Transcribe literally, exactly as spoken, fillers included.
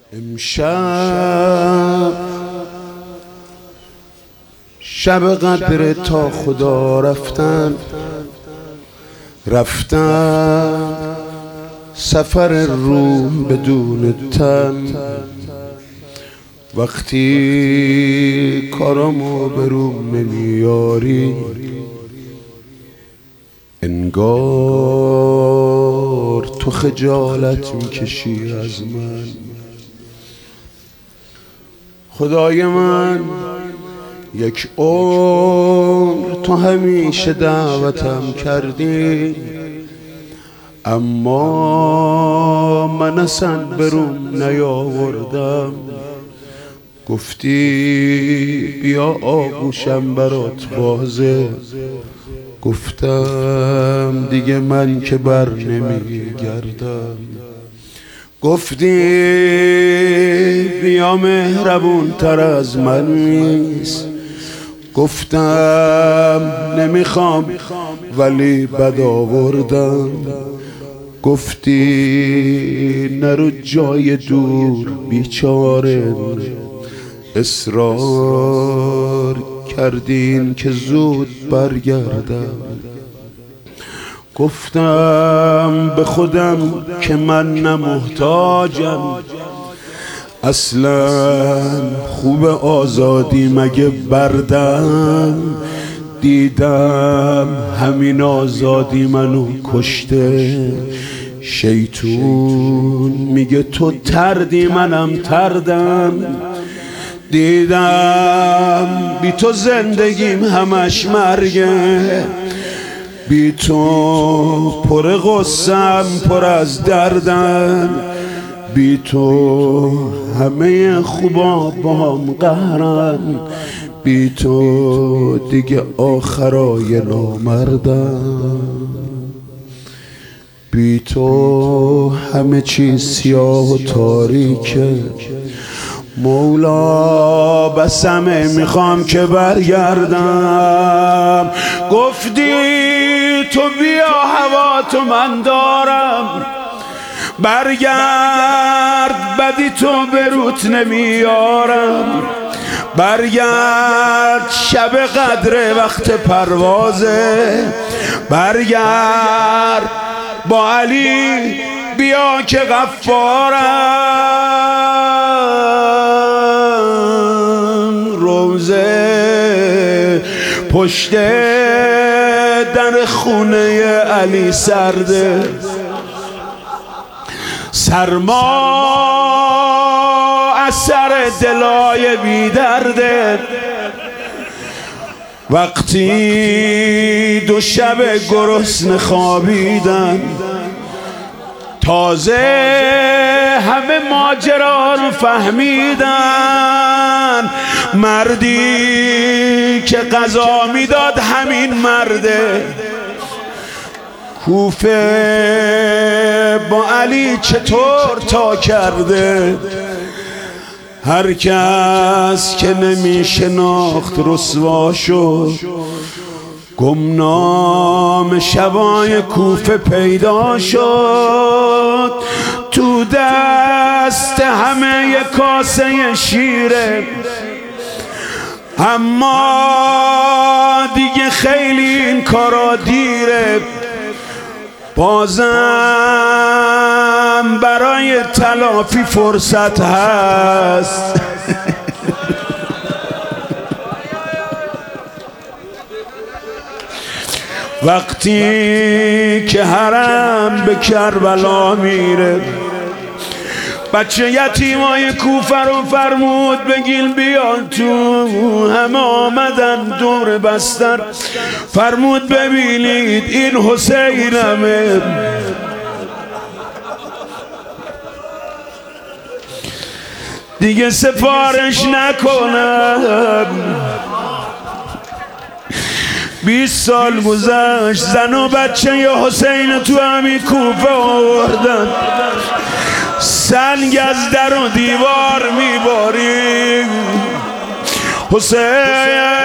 امشب شب قدر تا خدا رفتن رفتن سفر روح بدون تن. وقتی کارامو به روم نمیاری انگار تو خجالت میکشی از من. خدای من یک عمر تو همیشه دعوتم کردی، اما من اصلا بروم نیاوردم. گفتی بیا آغوشم برات بازه، گفتم دیگه من که بر نمیگردم. گفتی بیا مهربون تر از من نیست، گفتم نمیخوام ولی بد آوردم. گفتی نرو جای دور بیچاره، اصرار کردین که زود برگردم. گفتم به خودم که من نمحتاجم، اصلا خوب آزادی مگه بردم. دیدم همین آزادی منو کشته. شیطون میگه تو تردی منم تردم. دیدم بی تو زندگیم همش مرگه، بی تو پر غصم پر از دردم، بی تو همه خوبا با هم قهرن، بی تو دیگه آخرای نامردم. بی تو همه چیز سیاه و تاریکه. مولا بسمه میخوام که برگردم. گفتی تو بیا هوا تو من دارم، برگرد بدی تو بروت نمیارم. برگرد شب قدر وقت پروازه، برگرد با علی بیا که غفارم. روزه پشت در خونه علی سرده، سرما اثر دلای بی درده. وقتی دو شب گرسنه خوابیدن، تازه همه ماجرا رو فهمیدن. مردی که قضا میداد همین مرده. کوفه با علی چطور تا کرده، هر کس که نمیشناخت رسوا شد. گمنام شبای کوفه پیدا شد، تو دست همه یک کاسه شیره. اما دیگه خیلی این کارا دیره، بازم برای تلافی فرصت هست. وقتی که حرم به کربلا میره، بچه یتیمای کوفه رو فرمود بگین بیان تو. همه آمدن دور بستر، فرمود ببینید این حسینمه. دیگه سفارش نکنم. بیست سال گذشت، زن و بچه ی حسین تو همین کوفه آوردن. سنگ از در و دیوار میباری. حسین